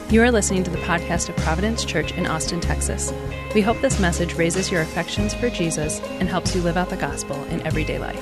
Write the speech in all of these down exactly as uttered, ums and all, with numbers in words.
You are listening to the podcast of Providence Church in Austin, Texas. We hope this message raises your affections for Jesus and helps you live out the gospel in everyday life.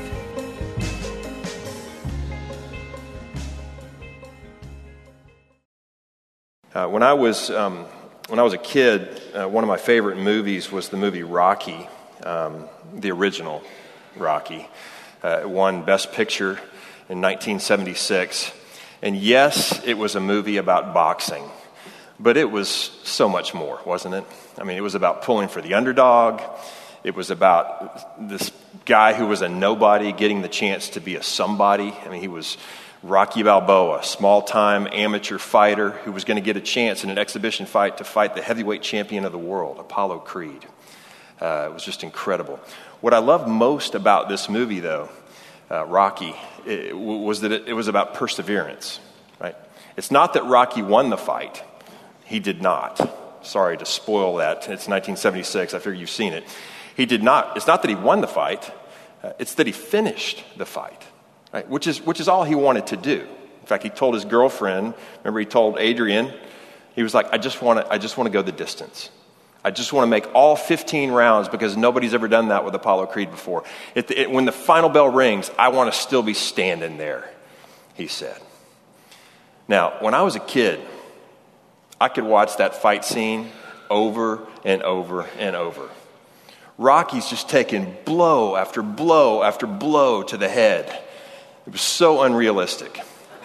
Uh, when I was um, when I was a kid, uh, one of my favorite movies was the movie Rocky, um, the original Rocky. Uh, it won Best Picture in nineteen seventy-six. And yes, it was a movie about boxing, but it was so much more, wasn't it? I mean, it was about pulling for the underdog. It was about this guy who was a nobody getting the chance to be a somebody. I mean, he was Rocky Balboa, small-time amateur fighter who was going to get a chance in an exhibition fight to fight the heavyweight champion of the world, Apollo Creed. Uh, it was just incredible. What I loved most about this movie, though, uh, Rocky, it, was that it, it was about perseverance, right? It's not that Rocky won the fight. He did not. Sorry to spoil that. It's nineteen seventy-six. I figure you've seen it. He did not. It's not that he won the fight. Uh, it's that he finished the fight, right? Which is which is all he wanted to do. In fact, he told his girlfriend. Remember, he told Adrian. He was like, "I just want to. I just want to go the distance. I just want to make all fifteen rounds because nobody's ever done that with Apollo Creed before. It, it, when the final bell rings, I want to still be standing there," he said. Now, when I was a kid, I could watch that fight scene over and over and over. Rocky's just taking blow after blow after blow to the head. It was so unrealistic.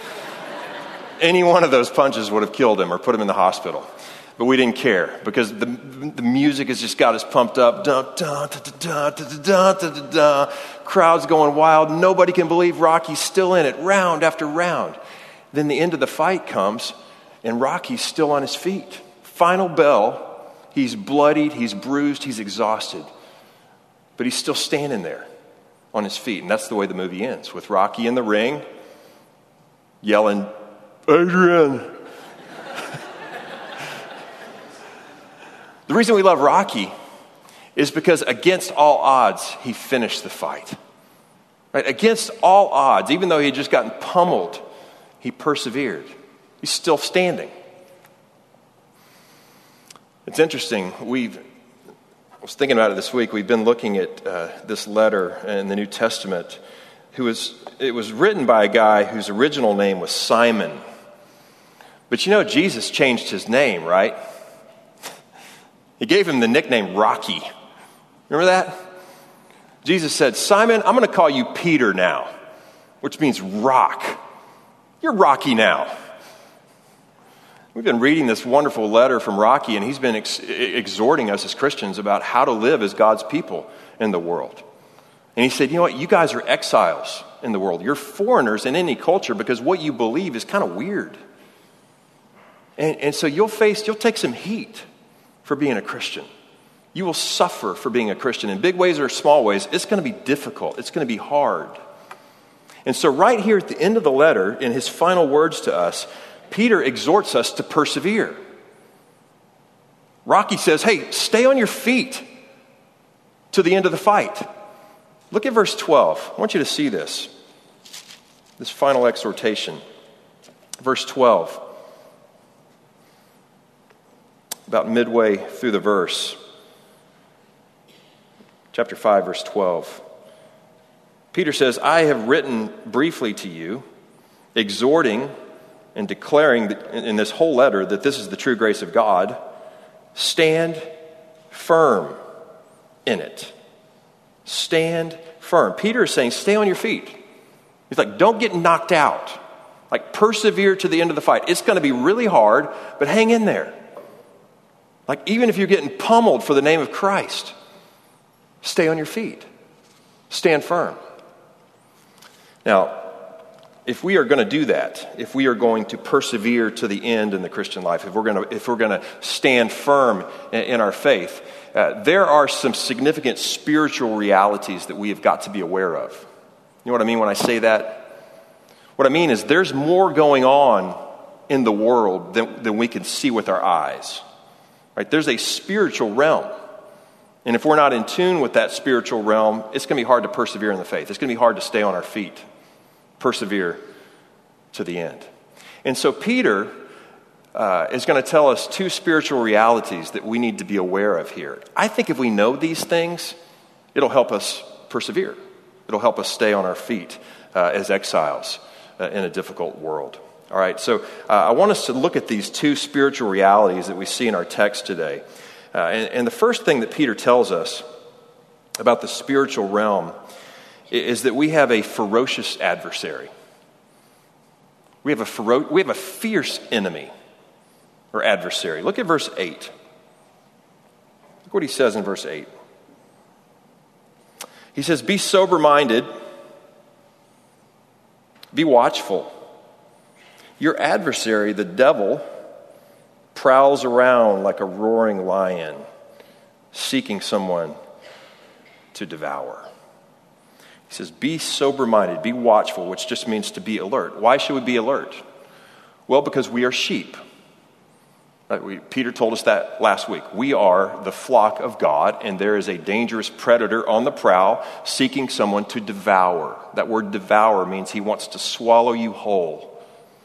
Any one of those punches would have killed him or put him in the hospital. But we didn't care because the the music has just got us pumped up. Dun, dun, dun, dun, dun, dun, dun, dun, dun. Crowd's going wild. Nobody can believe Rocky's still in it, round after round. Then the end of the fight comes, and Rocky's still on his feet. Final bell. He's bloodied. He's bruised. He's exhausted. But he's still standing there on his feet. And that's the way the movie ends, with Rocky in the ring yelling, "Adrian!" The reason we love Rocky is because against all odds, he finished the fight. Right? Against all odds, even though he had just gotten pummeled, he persevered. He's still standing. It's interesting. We've, I was thinking about it this week. We've been looking at uh, this letter in the New Testament. Who was, it was written by a guy whose original name was Simon. But you know, Jesus changed his name, right? He gave him the nickname Rocky. Remember that? Jesus said, "Simon, I'm going to call you Peter now," which means rock. You're Rocky now. We've been reading this wonderful letter from Rocky, and he's been ex- exhorting us as Christians about how to live as God's people in the world. And he said, you know what? You guys are exiles in the world. You're foreigners in any culture because what you believe is kind of weird. And, and so you'll face, you'll take some heat for being a Christian. You will suffer for being a Christian in big ways or small ways. It's going to be difficult. It's going to be hard. And so right here at the end of the letter, in his final words to us, Peter exhorts us to persevere. Rocky says, hey, stay on your feet to the end of the fight. Look at verse twelve. I want you to see this. This final exhortation. Verse twelve. About midway through the verse, chapter five, verse twelve, Peter says, "I have written briefly to you, exhorting and declaring in this whole letter that this is the true grace of God. Stand firm in it." Stand firm. Peter is saying, stay on your feet. He's like, don't get knocked out. Like, persevere to the end of the fight. It's going to be really hard, but hang in there. Like, even if you're getting pummeled for the name of Christ, stay on your feet. Stand firm. Now, if we are going to do that, if we are going to persevere to the end in the Christian life, if we're going to, if we're going to stand firm in, in our faith, uh, there are some significant spiritual realities that we have got to be aware of. You know what I mean when I say that? What I mean is there's more going on in the world than, than we can see with our eyes. Right? There's a spiritual realm. And if we're not in tune with that spiritual realm, it's going to be hard to persevere in the faith. It's going to be hard to stay on our feet, persevere to the end. And so Peter uh, is going to tell us two spiritual realities that we need to be aware of here. I think if we know these things, it'll help us persevere. It'll help us stay on our feet uh, as exiles uh, in a difficult world. All right, so uh, I want us to look at these two spiritual realities that we see in our text today. Uh, and, and the first thing that Peter tells us about the spiritual realm is that we have a ferocious adversary. We have a fero- we have a fierce enemy or adversary. Look at verse eight. Look what he says in verse eight. He says, "Be sober-minded, be watchful. Your adversary, the devil, prowls around like a roaring lion, seeking someone to devour." He says, be sober-minded, be watchful, which just means to be alert. Why should we be alert? Well, because we are sheep. Right? We, Peter told us that last week. We are the flock of God, and there is a dangerous predator on the prowl seeking someone to devour. That word devour means he wants to swallow you whole.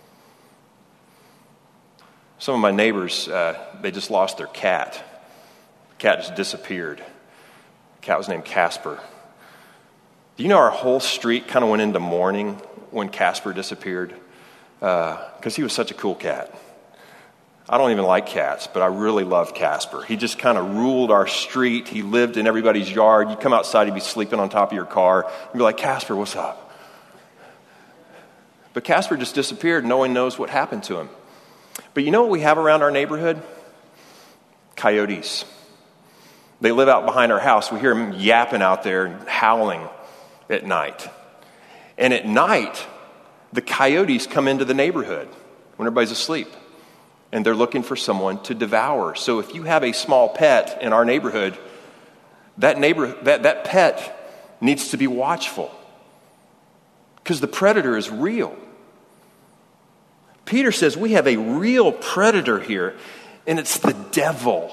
Some of my neighbors, uh, they just lost their cat. The cat just disappeared. The cat was named Casper. Do you know our whole street kind of went into mourning when Casper disappeared? Because uh, he was such a cool cat. I don't even like cats, but I really loved Casper. He just kind of ruled our street. He lived in everybody's yard. You'd come outside, he'd be sleeping on top of your car. You'd be like, Casper, what's up? But Casper just disappeared. No one knows what happened to him. But you know what we have around our neighborhood? Coyotes. They live out behind our house. We hear them yapping out there and howling at night. And at night, the coyotes come into the neighborhood when everybody's asleep. And they're looking for someone to devour. So if you have a small pet in our neighborhood, that neighbor that, that pet needs to be watchful. Because the predator is real. Peter says we have a real predator here, and it's the devil.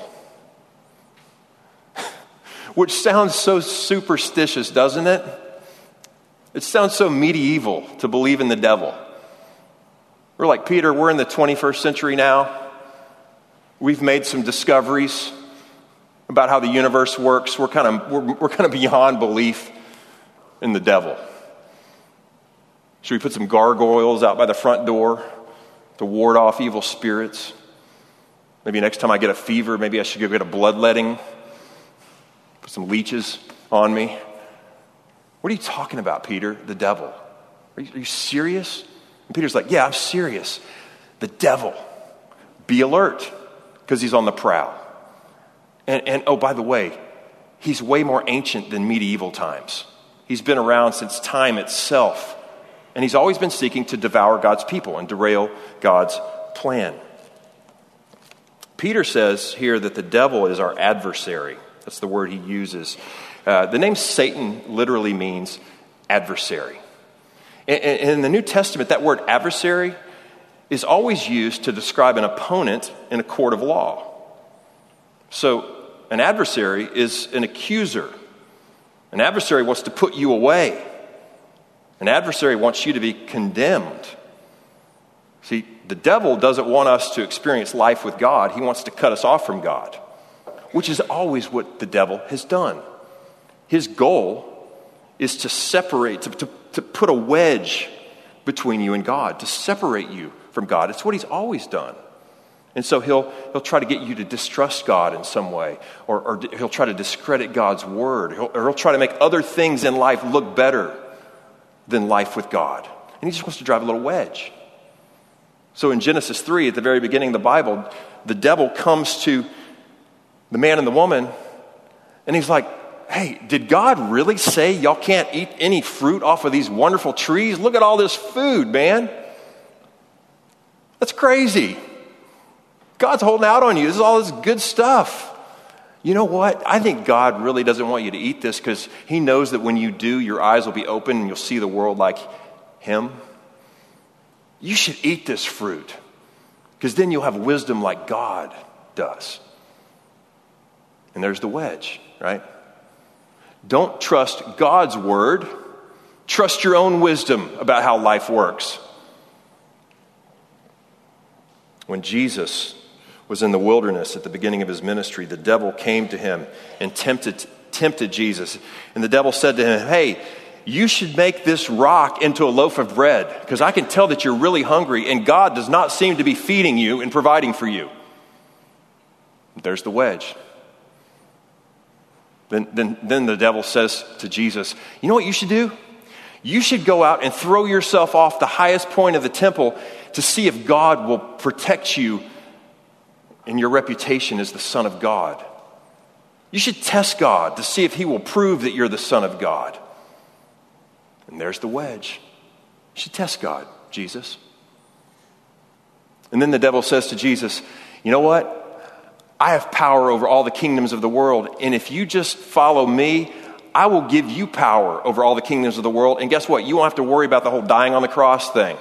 Which sounds so superstitious, doesn't it? It sounds so medieval to believe in the devil. We're like, Peter, we're in the twenty-first century now. We've made some discoveries about how the universe works. We're kind of we're, we're kind of beyond belief in the devil. Should we put some gargoyles out by the front door to ward off evil spirits? Maybe next time I get a fever, maybe I should go get a bloodletting. Put some leeches on me. What are you talking about, Peter? The devil. Are you, are you serious? And Peter's like, yeah, I'm serious. The devil. Be alert, because he's on the prowl. And, and oh, by the way, he's way more ancient than medieval times. He's been around since time itself. And he's always been seeking to devour God's people and derail God's plan. Peter says here that the devil is our adversary. That's the word he uses. Uh, the name Satan literally means adversary. And, and in the New Testament, that word adversary is always used to describe an opponent in a court of law. So an adversary is an accuser. An adversary wants to put you away. An adversary wants you to be condemned. See, the devil doesn't want us to experience life with God. He wants to cut us off from God, which is always what the devil has done. His goal is to separate, to, to, to put a wedge between you and God, to separate you from God. It's what he's always done. And so he'll he'll try to get you to distrust God in some way, or, or he'll try to discredit God's word, he'll, or he'll try to make other things in life look better than life with God. And he just wants to drive a little wedge. So in Genesis three, at the very beginning of the Bible, the devil comes to the man and the woman, and he's like, hey, did God really say y'all can't eat any fruit off of these wonderful trees? Look at all this food, man. That's crazy. God's holding out on you. This is all this good stuff. You know what? I think God really doesn't want you to eat this because he knows that when you do, your eyes will be open and you'll see the world like him. You should eat this fruit because then you'll have wisdom like God does. And there's the wedge, right? Don't trust God's word. Trust your own wisdom about how life works. When Jesus was in the wilderness at the beginning of his ministry, the devil came to him and tempted, tempted Jesus. And the devil said to him, hey, you should make this rock into a loaf of bread, because I can tell that you're really hungry and God does not seem to be feeding you and providing for you. There's the wedge. Then, then, then the devil says to Jesus, you know what you should do? You should go out and throw yourself off the highest point of the temple to see if God will protect you and your reputation as the Son of God. You should test God to see if he will prove that you're the Son of God. And there's the wedge. You should test God, Jesus. And then the devil says to Jesus, you know what? I have power over all the kingdoms of the world. And if you just follow me, I will give you power over all the kingdoms of the world. And guess what? You won't have to worry about the whole dying on the cross thing.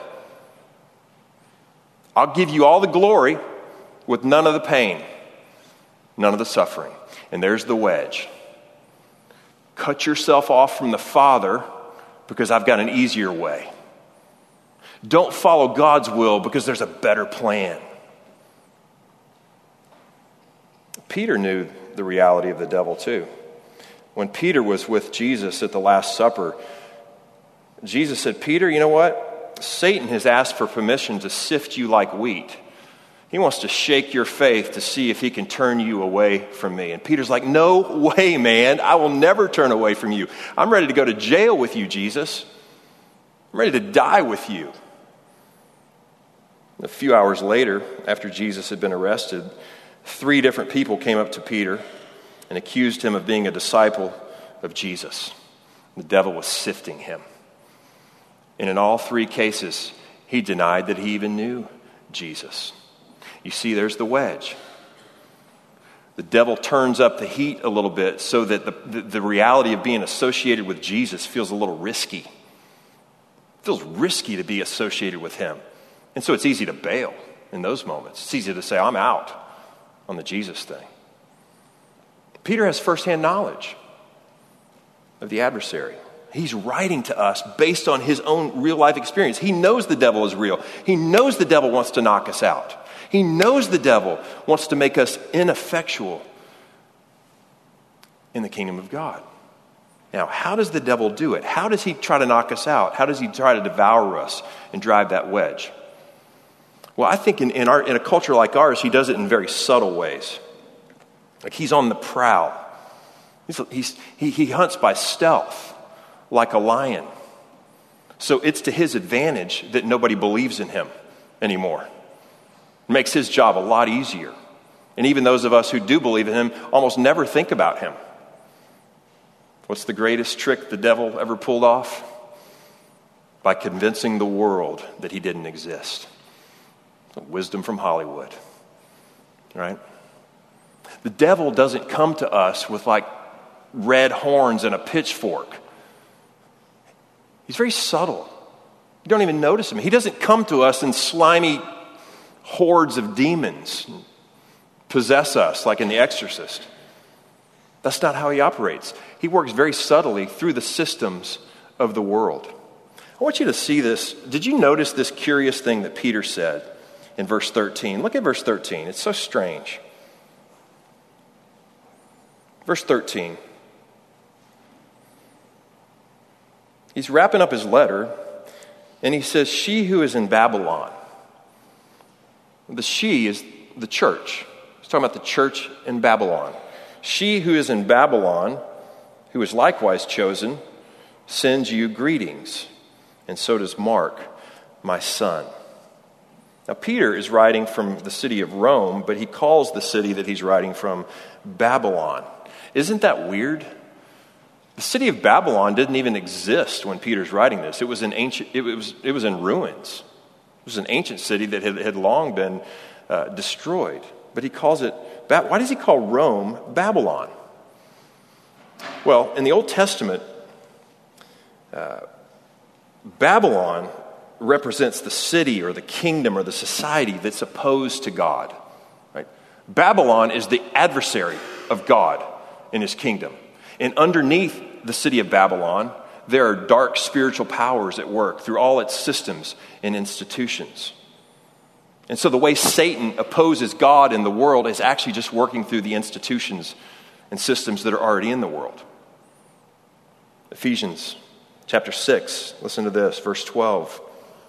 I'll give you all the glory with none of the pain, none of the suffering. And there's the wedge. Cut yourself off from the Father because I've got an easier way. Don't follow God's will because there's a better plan. Peter knew the reality of the devil too. When Peter was with Jesus at the Last Supper, Jesus said, Peter, you know what? Satan has asked for permission to sift you like wheat. He wants to shake your faith to see if he can turn you away from me. And Peter's like, no way, man. I will never turn away from you. I'm ready to go to jail with you, Jesus. I'm ready to die with you. A few hours later, after Jesus had been arrested, three different people came up to Peter and accused him of being a disciple of Jesus. The devil was sifting him. And in all three cases, he denied that he even knew Jesus. You see, there's the wedge. The devil turns up the heat a little bit so that the, the, the reality of being associated with Jesus feels a little risky. It feels risky to be associated with him. And so it's easy to bail in those moments. It's easy to say, I'm out on the Jesus thing. Peter has firsthand knowledge of the adversary. He's writing to us based on his own real life experience. He knows the devil is real. He knows the devil wants to knock us out. He knows the devil wants to make us ineffectual in the kingdom of God. Now, how does the devil do it? How does he try to knock us out? How does he try to devour us and drive that wedge? Well, I think in, in, our, in a culture like ours, he does it in very subtle ways. Like he's on the prowl. He's, he's, he, he hunts by stealth like a lion. So it's to his advantage that nobody believes in him anymore. It makes his job a lot easier. And even those of us who do believe in him almost never think about him. What's the greatest trick the devil ever pulled off? By convincing the world that he didn't exist. Wisdom from Hollywood, right? The devil doesn't come to us with like red horns and a pitchfork. He's very subtle. You don't even notice him. He doesn't come to us in slimy hordes of demons, possess us like in The Exorcist. That's not how he operates. He works very subtly through the systems of the world. I want you to see this. Did you notice this curious thing that Peter said in verse thirteen? Look at verse thirteen. It's so strange. Verse thirteen. He's wrapping up his letter, and he says, she who is in Babylon. The she is the church. He's talking about the church in Babylon. She who is in Babylon, who is likewise chosen, sends you greetings. And so does Mark, my son. Now, Peter is writing from the city of Rome, but he calls the city that he's writing from Babylon. Isn't that weird? The city of Babylon didn't even exist when Peter's writing this. It was in ancient. It was. It was in ruins. It was an ancient city that had, had long been uh, destroyed. But he calls it. Why does he call Rome Babylon? Well, in the Old Testament, uh, Babylon represents the city or the kingdom or the society that's opposed to God. Right? Babylon is the adversary of God in his kingdom. And underneath the city of Babylon, there are dark spiritual powers at work through all its systems and institutions. And so the way Satan opposes God in the world is actually just working through the institutions and systems that are already in the world. Ephesians chapter six, listen to this, verse twelve.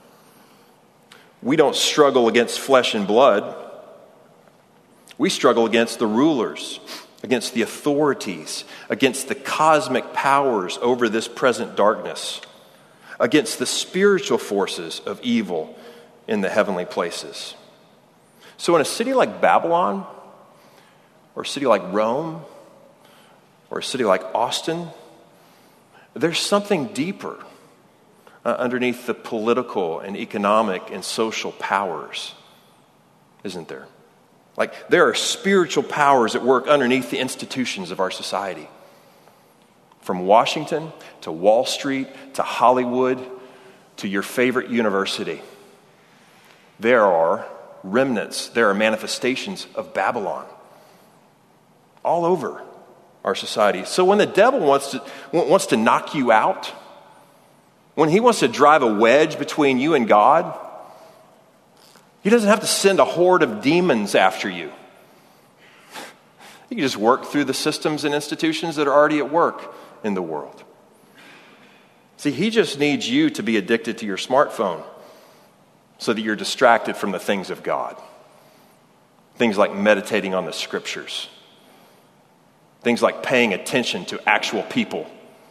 We don't struggle against flesh and blood. We struggle against the rulers, against the authorities, against the cosmic powers over this present darkness, against the spiritual forces of evil in the heavenly places. So in a city like Babylon, or a city like Rome, or a city like Austin, there's something deeper uh, underneath the political and economic and social powers, isn't there? Like, there are spiritual powers at work underneath the institutions of our society. From Washington to Wall Street to Hollywood to your favorite university, there are remnants, there are manifestations of Babylon all over our society. So when the devil wants to wants to knock you out, when he wants to drive a wedge between you and God, he doesn't have to send a horde of demons after you. You can just work through the systems and institutions that are already at work in the world. See, he just needs you to be addicted to your smartphone so that you're distracted from the things of God. Things like meditating on the scriptures. Things like paying attention to actual people.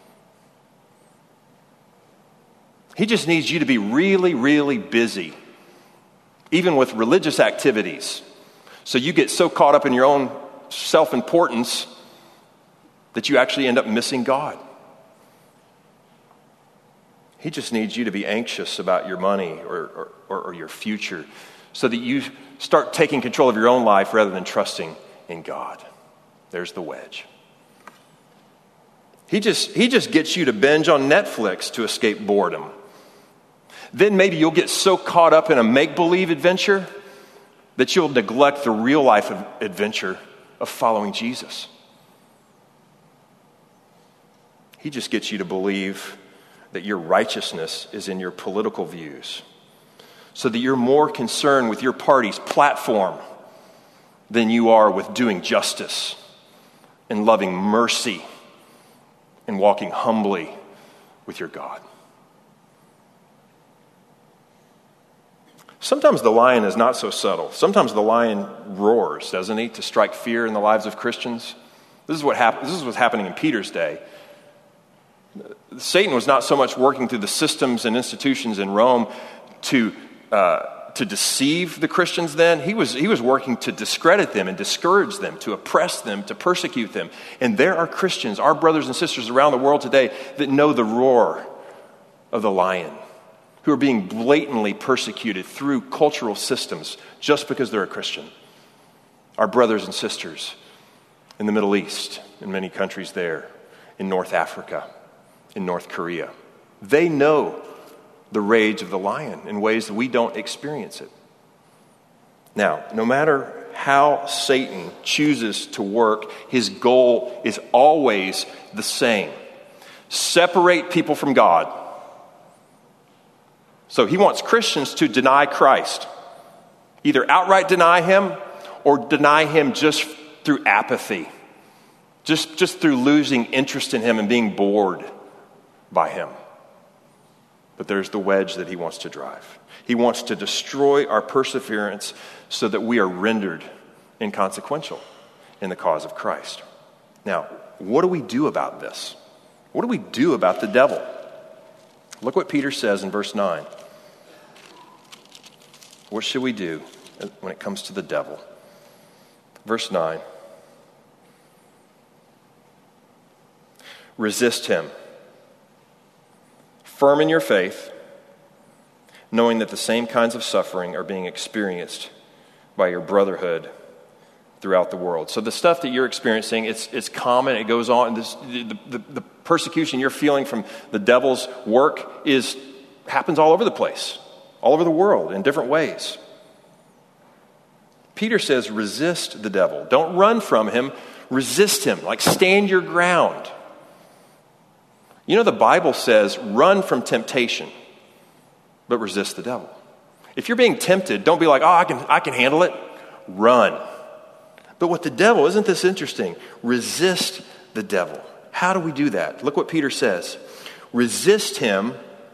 He just needs you to be really, really busy, even with religious activities. So you get so caught up in your own self-importance that you actually end up missing God. He just needs you to be anxious about your money or, or, or your future so that you start taking control of your own life rather than trusting in God. There's the wedge. He just, he just gets you to binge on Netflix to escape boredom. Then maybe you'll get so caught up in a make-believe adventure that you'll neglect the real life adventure of following Jesus. He just gets you to believe that your righteousness is in your political views, so that you're more concerned with your party's platform than you are with doing justice and loving mercy and walking humbly with your God. Sometimes the lion is not so subtle. Sometimes the lion roars, doesn't he, to strike fear in the lives of Christians? This is what hap- This is what's happening in Peter's day. Satan was not so much working through the systems and institutions in Rome to uh, to deceive the Christians then. He was, he was working to discredit them and discourage them, to oppress them, to persecute them. And there are Christians, our brothers and sisters around the world today, that know the roar of the lion, who are being blatantly persecuted through cultural systems just because they're a Christian. Our brothers and sisters in the Middle East, in many countries there, in North Africa, in North Korea. They know the rage of the lion in ways that we don't experience it. Now, no matter how Satan chooses to work, his goal is always the same. Separate people from God. So he wants Christians to deny Christ. Either outright deny him or deny him just through apathy. Just, just through losing interest in him and being bored by him. But there's the wedge that he wants to drive. He wants to destroy our perseverance so that we are rendered inconsequential in the cause of Christ. Now, what do we do about this? What do we do about the devil? Look what Peter says in verse nine. What should we do when it comes to the devil? Verse nine. Resist him. Firm in your faith, knowing that the same kinds of suffering are being experienced by your brotherhood throughout the world. So the stuff that you're experiencing, it's it's common. It goes on. This, the, the, the persecution you're feeling from the devil's work is happens all over the place, all over the world in different ways. Peter says, resist the devil. Don't run from him. Resist him. Like stand your ground. You know, the Bible says, run from temptation, but resist the devil. If you're being tempted, don't be like, oh, I can, I can handle it. Run. But with the devil, isn't this interesting? Resist the devil. How do we do that? Look what Peter says. Resist him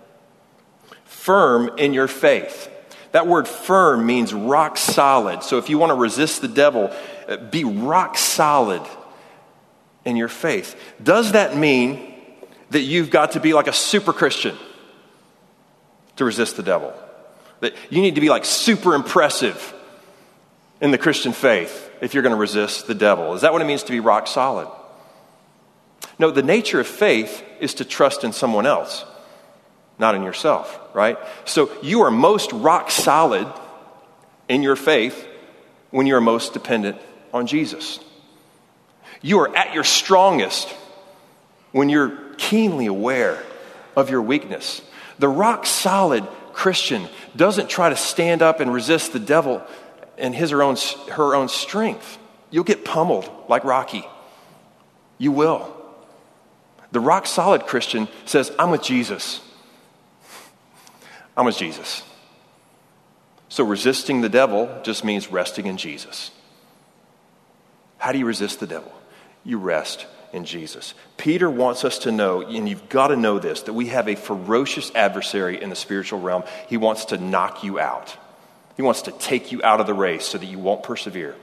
firm in your faith. That word firm means rock solid. So if you want to resist the devil, be rock solid in your faith. Does that mean that you've got to be like a super Christian to resist the devil? That you need to be like super impressive in the Christian faith if you're going to resist the devil? Is that what it means to be rock solid? No, the nature of faith is to trust in someone else, not in yourself, right? So you are most rock solid in your faith when you are most dependent on Jesus. You are at your strongest when you're keenly aware of your weakness. The rock solid Christian doesn't try to stand up and resist the devil in his or own, her own strength. You'll get pummeled like Rocky. You will. The rock solid Christian says, I'm with Jesus. I'm with Jesus. So resisting the devil just means resting in Jesus. How do you resist the devil? You rest in Jesus. Peter wants us to know, and you've got to know this, that we have a ferocious adversary in the spiritual realm. He wants to knock you out. He wants to take you out of the race so that you won't persevere.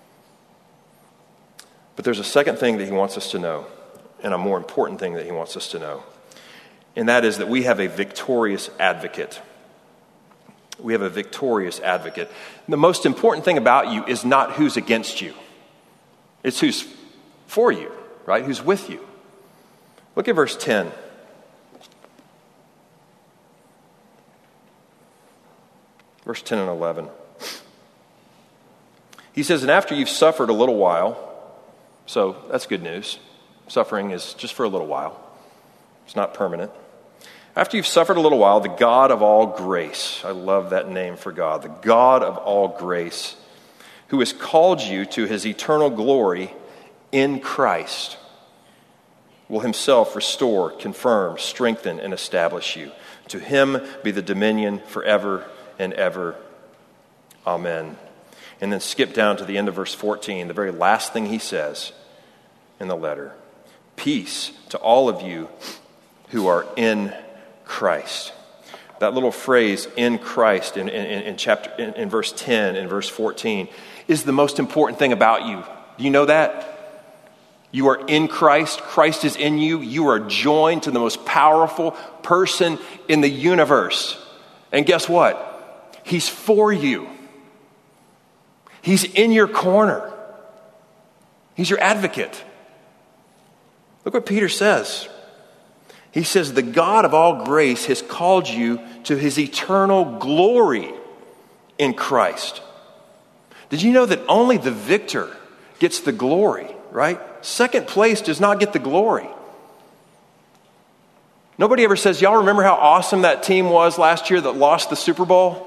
But there's a second thing that he wants us to know, and a more important thing that he wants us to know. And that is that we have a victorious advocate. We have a victorious advocate. The most important thing about you is not who's against you. It's who's for you, right? Who's with you. Look at verse ten. Verse ten and eleven. He says, and after you've suffered a little while, so that's good news. Suffering is just for a little while. It's not permanent. After you've suffered a little while, the God of all grace, I love that name for God, the God of all grace, who has called you to his eternal glory in Christ, will himself restore, confirm, strengthen, and establish you. To him be the dominion forever and ever. Amen. And then skip down to the end of verse fourteen, the very last thing he says in the letter. Peace to all of you who are in Christ. That little phrase, in Christ, in, in, in chapter in, in verse ten and verse fourteen, is the most important thing about you. Do you know that? You are in Christ. Christ is in you. You are joined to the most powerful person in the universe. And guess what? He's for you. He's in your corner. He's your advocate. Look what Peter says. He says, the God of all grace has called you to his eternal glory in Christ. Did you know that only the victor gets the glory, right? Second place does not get the glory. Nobody ever says, y'all remember how awesome that team was last year that lost the Super Bowl?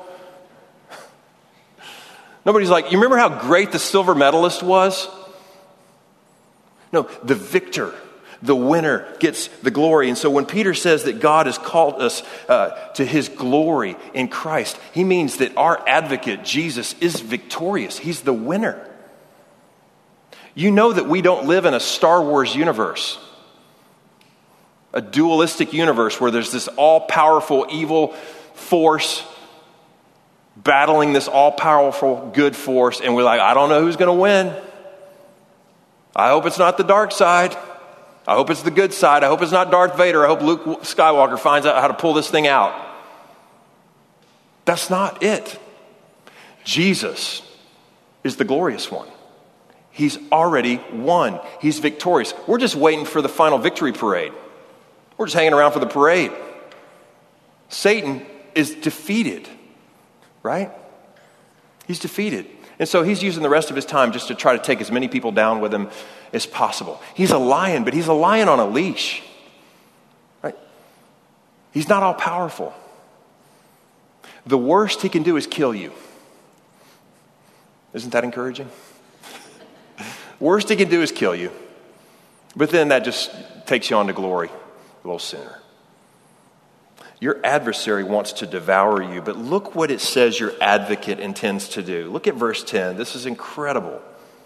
Nobody's like, you remember how great the silver medalist was? No, the victor, the winner gets the glory. And so when Peter says that God has called us uh, to his glory in Christ, he means that our advocate, Jesus, is victorious. He's the winner. You know that we don't live in a Star Wars universe, a dualistic universe where there's this all-powerful evil force battling this all-powerful good force, and we're like, I don't know who's going to win. I hope it's not the dark side. I hope it's the good side. I hope it's not Darth Vader. I hope Luke Skywalker finds out how to pull this thing out. That's not it. Jesus is the glorious one. He's already won. He's victorious. We're just waiting for the final victory parade. We're just hanging around for the parade. Satan is defeated, right? He's defeated. And so he's using the rest of his time just to try to take as many people down with him as possible. He's a lion, but he's a lion on a leash, right? He's not all powerful. The worst he can do is kill you. Isn't that encouraging? Worst he can do is kill you. But then that just takes you on to glory a little sooner. Your adversary wants to devour you, but look what it says your advocate intends to do. Look at verse ten. This is incredible.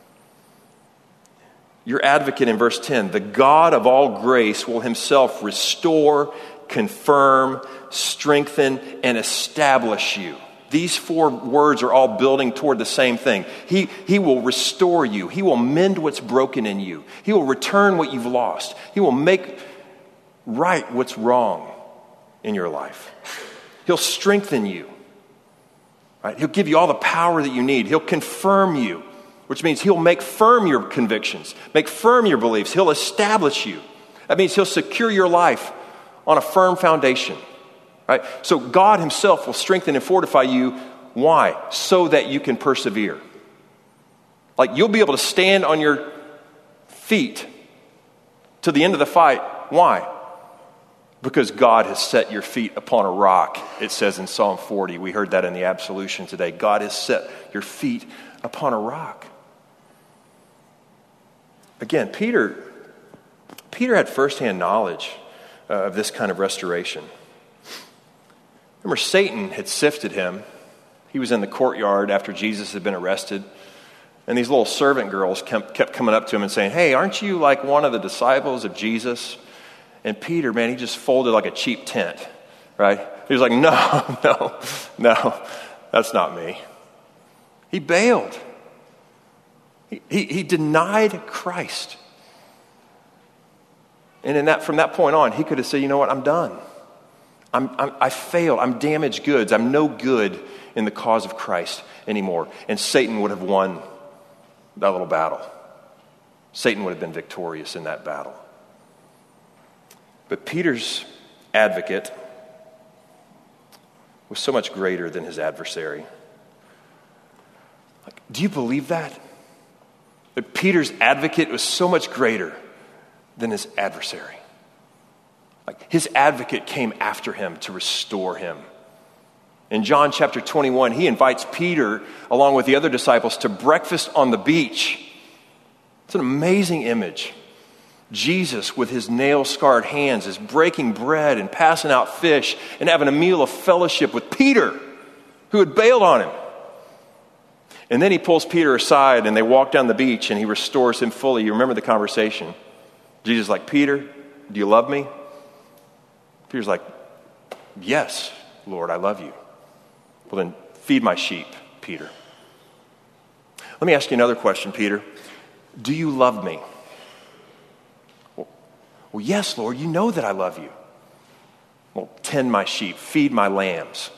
Your advocate in verse ten, the God of all grace will himself restore, confirm, strengthen, and establish you. These four words are all building toward the same thing. He, he will restore you. He will mend what's broken in you. He will return what you've lost. He will make right what's wrong in your life. He'll strengthen you. Right? He'll give you all the power that you need. He'll confirm you, which means he'll make firm your convictions, make firm your beliefs. He'll establish you. That means he'll secure your life on a firm foundation. Right? So God himself will strengthen and fortify you. Why? So that you can persevere. Like you'll be able to stand on your feet to the end of the fight. Why? Because God has set your feet upon a rock. It says in Psalm forty. We heard that in the absolution today. God has set your feet upon a rock. Again, Peter, Peter had firsthand knowledge uh, of this kind of restoration. Remember, Satan had sifted him. He was in the courtyard after Jesus had been arrested. And these little servant girls kept, kept coming up to him and saying, hey, aren't you like one of the disciples of Jesus? And Peter, man, he just folded like a cheap tent, right? He was like, no, no, no, that's not me. He bailed. He, he, he denied Christ. And in that, from that point on, he could have said, you know what, I'm done. I'm, I'm, I failed. I'm damaged goods. I'm no good in the cause of Christ anymore. And Satan would have won that little battle. Satan would have been victorious in that battle. But Peter's advocate was so much greater than his adversary. Like, do you believe that? That Peter's advocate was so much greater than his adversary. Like, his advocate came after him to restore him. In John chapter twenty-one, he invites Peter, along with the other disciples, to breakfast on the beach. It's an amazing image. Jesus, with his nail-scarred hands, is breaking bread and passing out fish and having a meal of fellowship with Peter, who had bailed on him. And then he pulls Peter aside, and they walk down the beach, and he restores him fully. You remember the conversation. Jesus is like, Peter, do you love me? Peter's like, yes, Lord, I love you. Well, then feed my sheep, Peter. Let me ask you another question, Peter. Do you love me? Well, well, yes, Lord, you know that I love you. Well, tend my sheep, feed my lambs.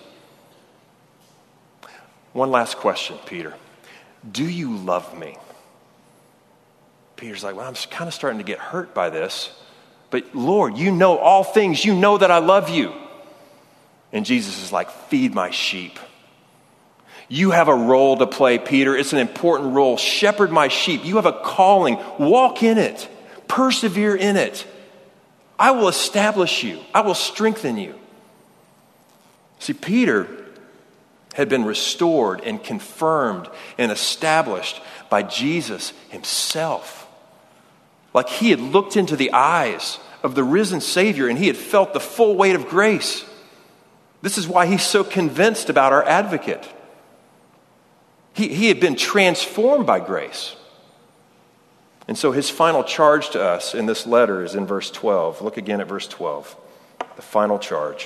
One last question, Peter. Do you love me? Peter's like, well, I'm kind of starting to get hurt by this. But Lord, you know all things. You know that I love you. And Jesus is like, feed my sheep. You have a role to play, Peter. It's an important role. Shepherd my sheep. You have a calling. Walk in it. Persevere in it. I will establish you. I will strengthen you. See, Peter had been restored and confirmed and established by Jesus himself. Like he had looked into the eyes of the risen Savior and he had felt the full weight of grace. This is why he's so convinced about our advocate. He, he had been transformed by grace. And so his final charge to us in this letter is in verse twelve. Look again at verse twelve. The final charge.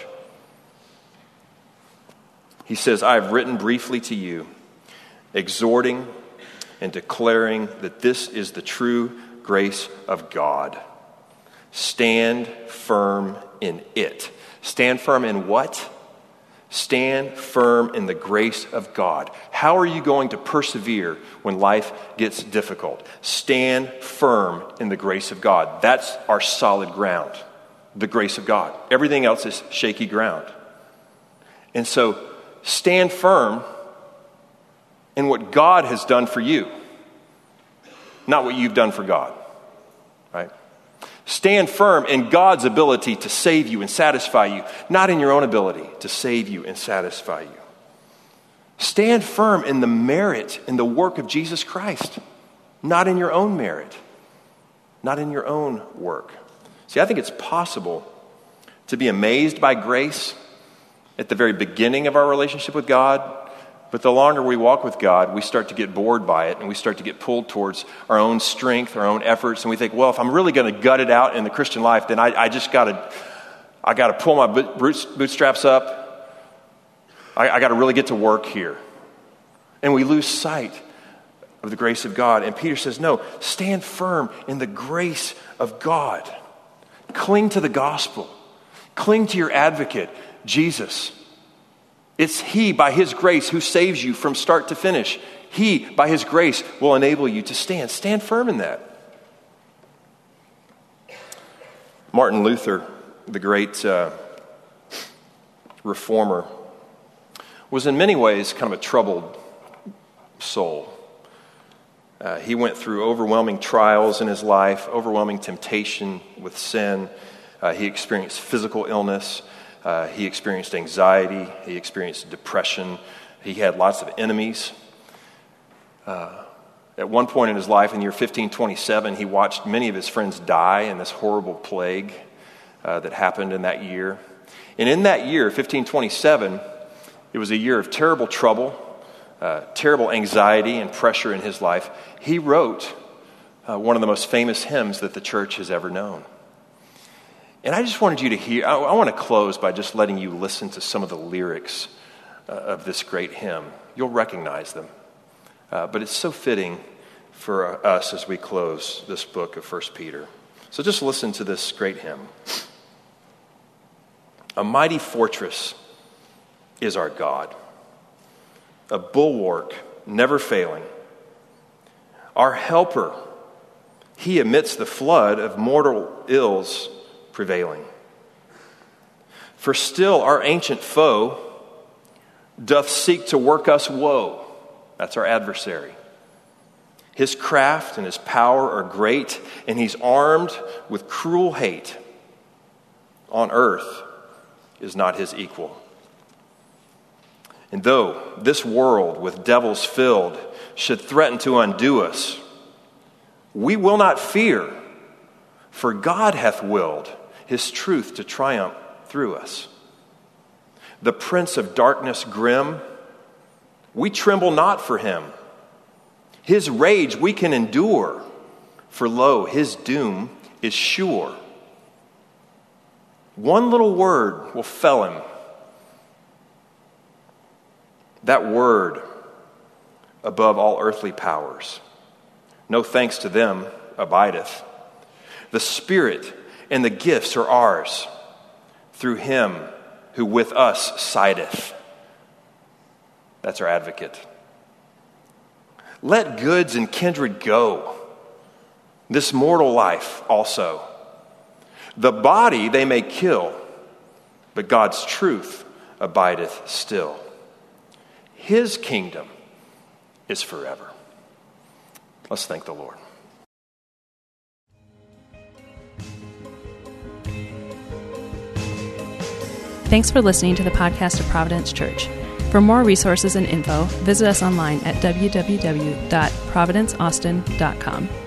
He says, I have written briefly to you, exhorting and declaring that this is the true grace of God. Stand firm in it. Stand firm in what? Stand firm in the grace of God. How are you going to persevere when life gets difficult? Stand firm in the grace of God. That's our solid ground, the grace of God. Everything else is shaky ground. And so stand firm in what God has done for you, not what you've done for God, right? Stand firm in God's ability to save you and satisfy you, not in your own ability to save you and satisfy you. Stand firm in the merit and the work of Jesus Christ, not in your own merit, not in your own work. See, I think it's possible to be amazed by grace at the very beginning of our relationship with God. But the longer we walk with God, we start to get bored by it, and we start to get pulled towards our own strength, our own efforts, and we think, well, if I'm really going to gut it out in the Christian life, then I, I just got to, I got to pull my boot, bootstraps up. I, I got to really get to work here, and we lose sight of the grace of God. And Peter says, no, stand firm in the grace of God. Cling to the gospel. Cling to your advocate, Jesus. It's He, by His grace, who saves you from start to finish. He, by His grace, will enable you to stand. Stand firm in that. Martin Luther, the great uh, reformer, was in many ways kind of a troubled soul. Uh, he went through overwhelming trials in his life, overwhelming temptation with sin. Uh, he experienced physical illness. Uh, he experienced anxiety. He experienced depression. He had lots of enemies. Uh, at one point in his life, in the year fifteen twenty-seven, he watched many of his friends die in this horrible plague uh, that happened in that year. And in that year, fifteen twenty-seven, it was a year of terrible trouble, uh, terrible anxiety and pressure in his life. He wrote uh, one of the most famous hymns that the church has ever known. And I just wanted you to hear, I, I want to close by just letting you listen to some of the lyrics uh, of this great hymn. You'll recognize them. Uh, but it's so fitting for us as we close this book of First Peter. So just listen to this great hymn. A mighty fortress is our God, a bulwark never failing. Our helper, He amidst the flood of mortal ills prevailing. For still our ancient foe doth seek to work us woe. That's our adversary. His craft and his power are great, and he's armed with cruel hate. On earth is not his equal. And though this world with devils filled should threaten to undo us, we will not fear, for God hath willed His truth to triumph through us. The prince of darkness grim, we tremble not for him. His rage we can endure, for lo, his doom is sure. One little word will fell him. That word above all earthly powers. No thanks to them abideth. The Spirit and the gifts are ours through Him who with us sideth. That's our advocate. Let goods and kindred go, this mortal life also. The body they may kill, but God's truth abideth still. His kingdom is forever. Let's thank the Lord. Thanks for listening to the podcast of Providence Church. For more resources and info, visit us online at w w w dot providence austin dot com.